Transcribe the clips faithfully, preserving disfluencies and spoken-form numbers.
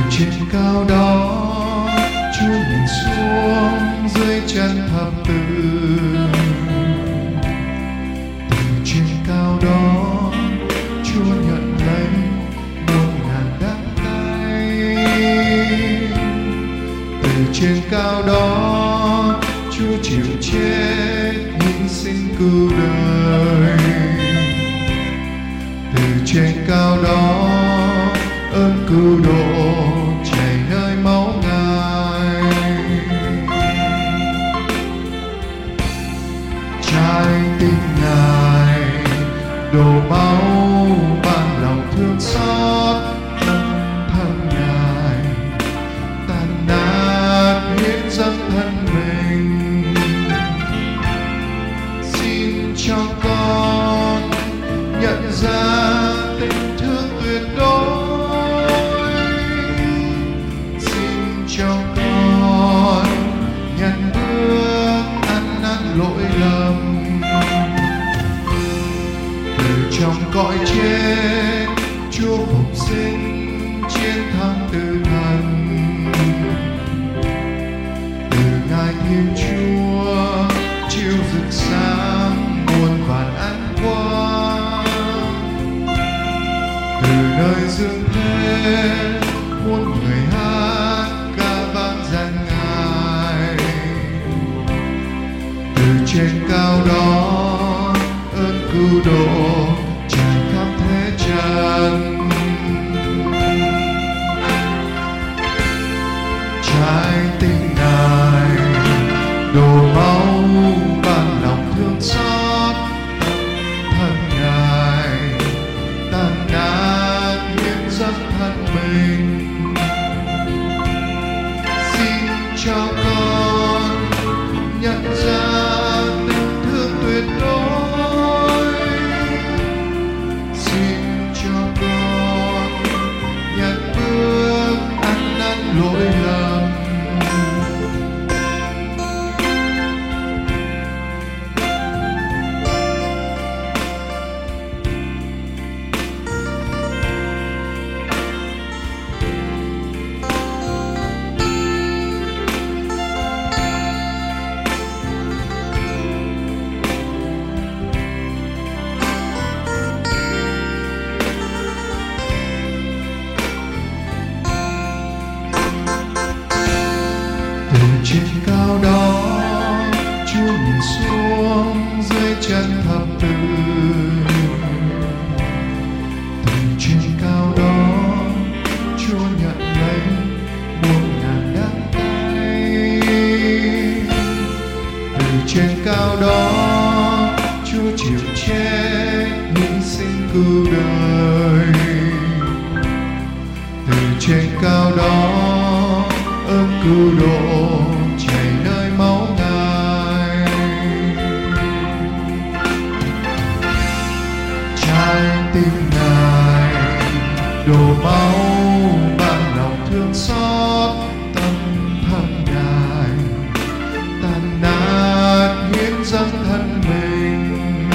trên cao đó Chúa nhìn xuống dưới chân thập tự. Từ trên cao đó Chúa nhận lấy muôn ngàn đắng cay. Từ trên cao đó Chúa chịu chết hy sinh cứu đời. Từ trên cao đó ơn cứu độ chảy nơi máu Ngài. Trái tim Ngài đổ máu ban lòng thương xót. Thân Ngài tàn nát hiến dâng thân mình. Xin cho con nhận ra tình thương tuyệt đối. Xin cho con nhận bước ăn năn lỗi lầm. Từ trong cõi chết Chúa phục sinh chiến thắng tử thần. Từ Ngài Thiên Chúa chiếu rực sáng muôn vàn ánh quang. Từ nơi dương thế muôn người hát ca vang danh Ngài. Từ trên cao đó ơn cứu độ trải khắp thế gian. Trái tim Ngài đổ máu ban lòng thương xót. Thân Ngài tàn nát hiến dâng thân mình. Xin cho con nhận ra tình thương tuyệt đối. Xin cho con nhận bước ăn năn lỗi lầm. Trên cao đó Chúa nhìn xuống dưới chân thập tự. Từ trên cao đó Chúa nhận lấy muôn ngàn đắng cay. Từ trên cao đó Chúa chịu chết hy sinh cứu đời. Từ trên cao đó ơn cứu độ chảy nơi máu Ngài. Trái tim Ngài đổ máu ban lòng thương xót. Tâm thân Ngài tàn nát hiến dâng thân mình.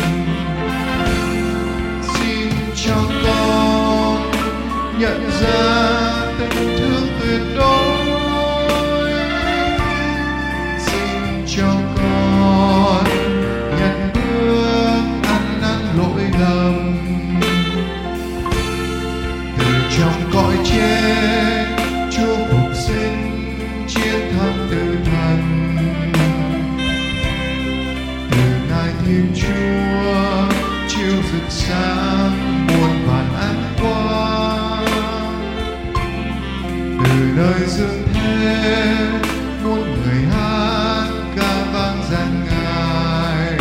Xin cho con nhận ra tình thương tuyệt đối. Cho con nhận bước ăn năn lỗi lầm. Từ trong cõi chết Chúa phục sinh chiến thắng tử thần. Từ Ngài Thiên Chúa chiếu rực sáng muôn vàn ánh quang. Từ nơi dương thế muôn người hát ca vang danh Ngài.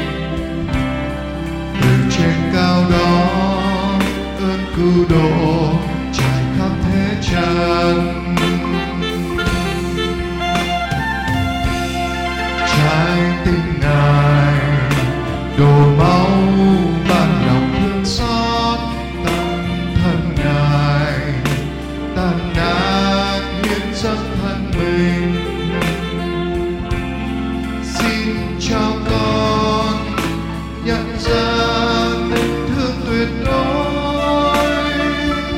Từ trên cao đó ơn cứu độ trải khắp thế gian. Trái tim Ngài đổ máu ban lòng thương xót. Tâm thân Ngài tàn nát hiến dâng thân mình. Xin cho con nhận ra tình thương tuyệt đối.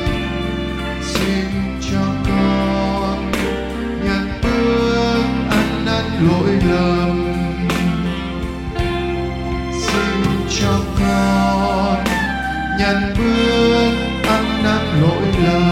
là